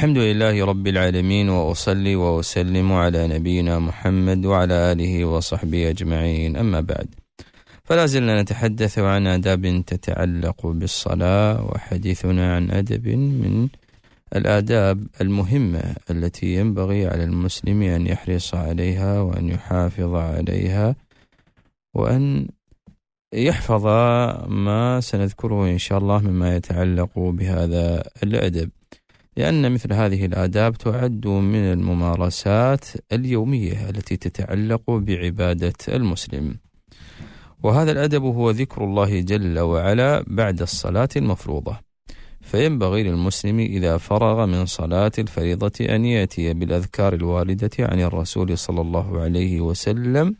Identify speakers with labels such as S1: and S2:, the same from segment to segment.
S1: الحمد لله رب العالمين، وأصلي وأسلم على نبينا محمد وعلى آله وصحبه أجمعين، أما بعد، فلا زلنا نتحدث عن آداب تتعلق بالصلاة، وحديثنا عن أدب من الآداب المهمة التي ينبغي على المسلم أن يحرص عليها وأن يحافظ عليها وأن يحفظ ما سنذكره إن شاء الله مما يتعلق بهذا الأدب، لأن مثل هذه الآداب تعد من الممارسات اليومية التي تتعلق بعبادة المسلم. وهذا الأدب هو ذكر الله جل وعلا بعد الصلاة المفروضة، فينبغي للمسلم إذا فرغ من صلاة الفريضة أن يأتي بالأذكار الواردة عن الرسول صلى الله عليه وسلم.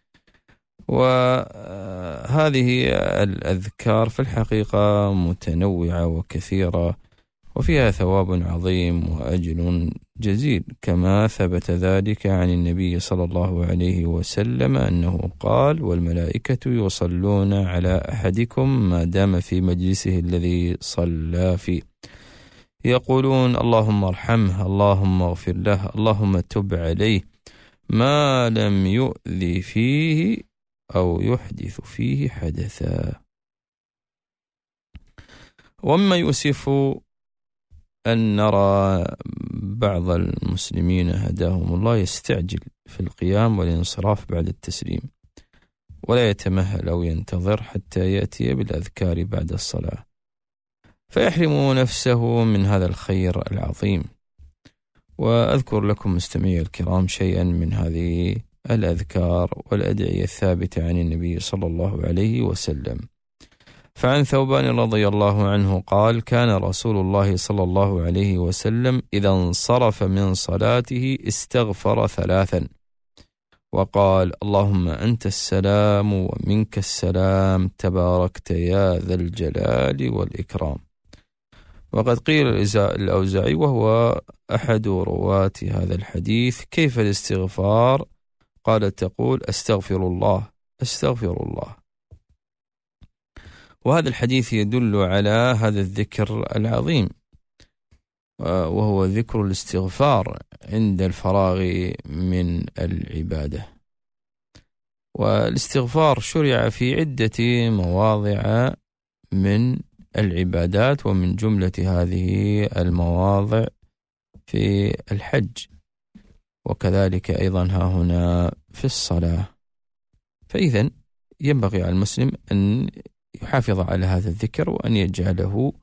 S1: وهذه الأذكار في الحقيقة متنوعة وكثيرة، وفيها ثواب عظيم وأجر جزيل، كما ثبت ذلك عن النبي صلى الله عليه وسلم أنه قال: والملائكة يصلون على أحدكم ما دام في مجلسه الذي صلى فيه، يقولون اللهم ارحمه، اللهم اغفر له، اللهم تب عليه، ما لم يؤذي فيه أو يحدث فيه حدثا. وما يؤسف أن نرى بعض المسلمين هداهم الله يستعجل في القيام والانصراف بعد التسليم، ولا يتمهل أو ينتظر حتى يأتي بالأذكار بعد الصلاة، فيحرم نفسه من هذا الخير العظيم. وأذكر لكم مستمعي الكرام شيئا من هذه الأذكار والأدعية الثابتة عن النبي صلى الله عليه وسلم. فعن ثوبان رضي الله عنه قال: كان رسول الله صلى الله عليه وسلم إذا انصرف من صلاته استغفر 3 وقال: اللهم أنت السلام ومنك السلام، تباركت يا ذا الجلال والإكرام. وقد قيل الأوزاعي وهو أحد رواة هذا الحديث: كيف الاستغفار؟ قال: تقول أستغفر الله أستغفر الله. وهذا الحديث يدل على هذا الذكر العظيم، وهو ذكر الاستغفار عند الفراغ من العبادة. والاستغفار شرع في عدة مواضع من العبادات، ومن جملة هذه المواضع في الحج، وكذلك أيضا ها هنا في الصلاة. فإذا ينبغي على المسلم أن يحافظ على هذا الذكر، وأن يجعله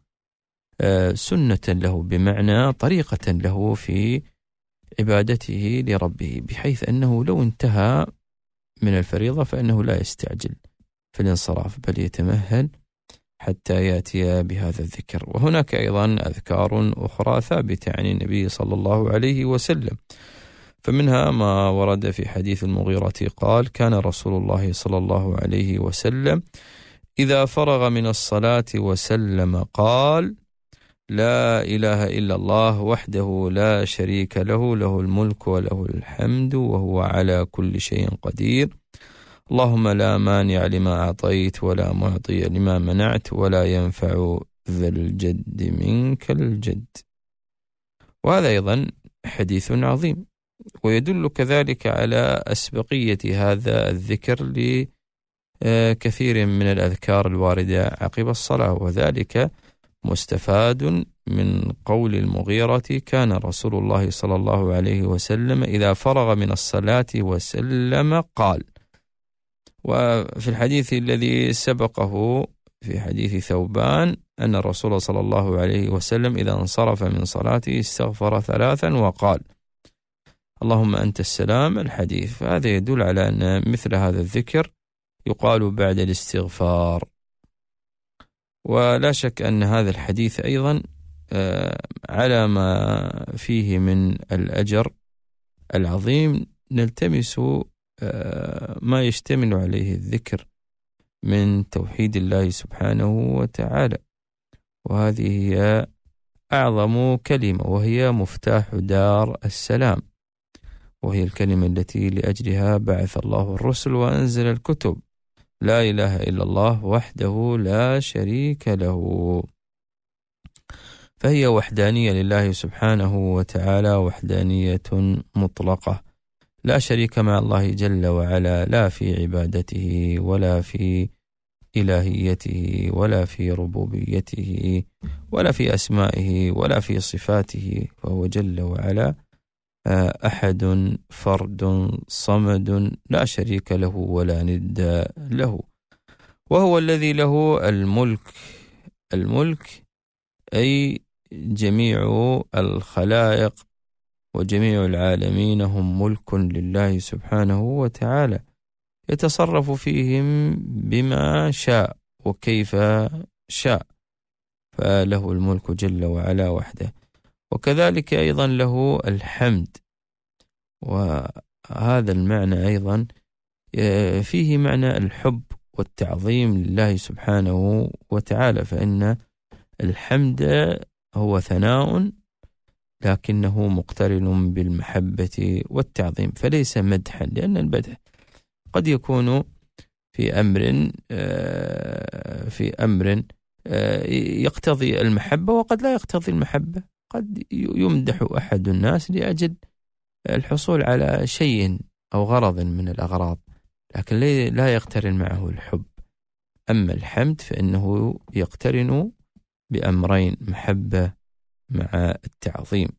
S1: سنة له، بمعنى طريقة له في عبادته لربه، بحيث أنه لو انتهى من الفريضة فإنه لا يستعجل في الانصراف، بل يتمهل حتى يأتي بهذا الذكر. وهناك أيضا أذكار أخرى ثابتة عن النبي صلى الله عليه وسلم، فمنها ما ورد في حديث المغيرة قال: كان رسول الله صلى الله عليه وسلم إذا فرغ من الصلاة وسلم قال: لا إله إلا الله وحده لا شريك له، له الملك وله الحمد وهو على كل شيء قدير، اللهم لا مانع لما أعطيت ولا معطي لما منعت ولا ينفع ذا الجد منك الجد. وهذا أيضا حديث عظيم، ويدل كذلك على أسبقية هذا الذكر لكثير من الأذكار الواردة عقب الصلاة، وذلك مستفاد من قول المغيرة: كان رسول الله صلى الله عليه وسلم إذا فرغ من الصلاة وسلم قال. وفي الحديث الذي سبقه في حديث ثوبان أن الرسول صلى الله عليه وسلم إذا انصرف من صلاته استغفر 3 وقال: اللهم أنت السلام. الحديث، فهذا يدل على أن مثل هذا الذكر يقال بعد الاستغفار. ولا شك أن هذا الحديث أيضا على ما فيه من الأجر العظيم نلتمس ما يشتمل عليه الذكر من توحيد الله سبحانه وتعالى، وهذه هي أعظم كلمة، وهي مفتاح دار السلام، وهي الكلمة التي لأجلها بعث الله الرسل وأنزل الكتب: لا إله إلا الله وحده لا شريك له. فهي وحدانية لله سبحانه وتعالى، وحدانية مطلقة، لا شريك مع الله جل وعلا، لا في عبادته ولا في إلهيته ولا في ربوبيته ولا في أسمائه ولا في صفاته، فهو جل وعلا أحد فرد صمد لا شريك له ولا ند له، وهو الذي له الملك. الملك أي جميع الخلائق وجميع العالمين هم ملك لله سبحانه وتعالى، يتصرف فيهم بما شاء وكيف شاء، فله الملك جل وعلا وحده. وكذلك أيضا له الحمد، وهذا المعنى أيضا فيه معنى الحب والتعظيم لله سبحانه وتعالى، فإن الحمد هو ثناء لكنه مقترن بالمحبة والتعظيم، فليس مدحا، لأن المدح قد يكون في أمر يقتضي المحبة وقد لا يقتضي المحبة. قد يمدح أحد الناس لأجل الحصول على شيء أو غرض من الأغراض، لكن لا يقترن معه الحب. أما الحمد فإنه يقترن بأمرين، محبة مع التعظيم،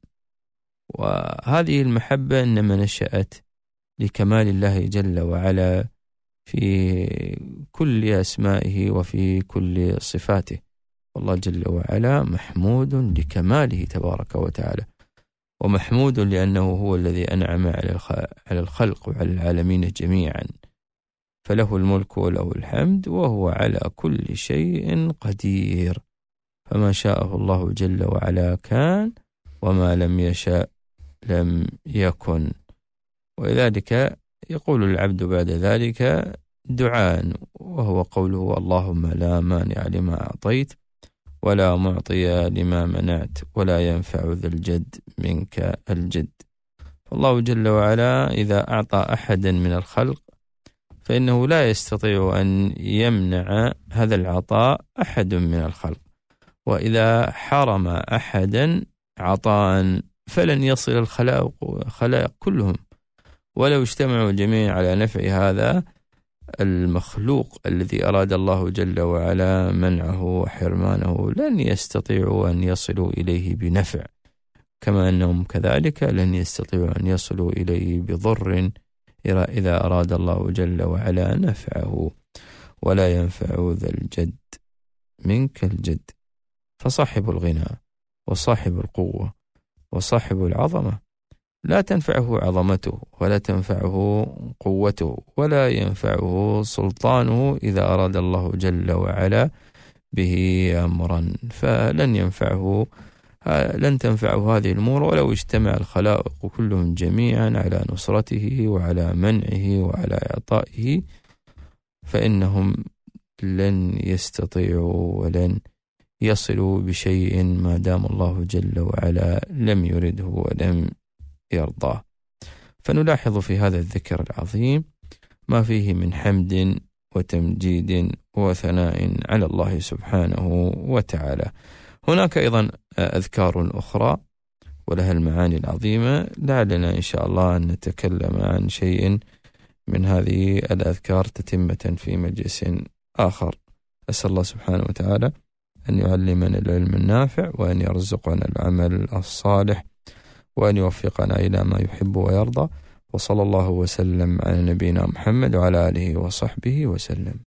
S1: وهذه المحبة إنما نشأت لكمال الله جل وعلا في كل أسمائه وفي كل صفاته، والله جل وعلا محمود لكماله تبارك وتعالى، ومحمود لأنه هو الذي أنعم على الخلق وعلى العالمين جميعا، فله الملك وله الحمد وهو على كل شيء قدير، فما شاءه الله جل وعلا كان وما لم يشاء لم يكن. ولذلك يقول العبد بعد ذلك دعاء، وهو قوله اللهم لا مانع لما أعطيت ولا معطي لما منعت ولا ينفع ذا الجد منك الجد. فالله جل وعلا إذا أعطى أحدا من الخلق فإنه لا يستطيع أن يمنع هذا العطاء أحد من الخلق، وإذا حرم أحدا عطاء فلن يصل الخلائق كلهم، ولو اجتمعوا جميعا على نفع هذا المخلوق الذي أراد الله جل وعلا منعه وحرمانه لن يستطيعوا أن يصلوا إليه بنفع، كما أنهم كذلك لن يستطيعوا أن يصلوا إليه بضر إذا أراد الله جل وعلا نفعه، ولا ينفع ذا الجد منك الجد. فصاحب الغنى وصاحب القوة وصاحب العظمة لا تنفعه عظمته ولا تنفعه قوته ولا ينفعه سلطانه إذا أراد الله جل وعلا به أمرا، لن تنفعه هذه الأمور ولو اجتمع الخلائق كلهم جميعا على نصرته وعلى منعه وعلى إعطائه، فإنهم لن يستطيعوا ولن يصلوا بشيء ما دام الله جل وعلا لم يرده ولم يرضاه. فنلاحظ في هذا الذكر العظيم ما فيه من حمد وتمجيد وثناء على الله سبحانه وتعالى. هناك أيضا أذكار أخرى ولها المعاني العظيمة، لعلنا إن شاء الله أن نتكلم عن شيء من هذه الأذكار تتمة في مجلس آخر. أسأل الله سبحانه وتعالى أن يعلمنا العلم النافع وأن يرزقنا العمل الصالح وأن يوفقنا إلى ما يحب ويرضى، وصلى الله وسلم على نبينا محمد وعلى آله وصحبه وسلم.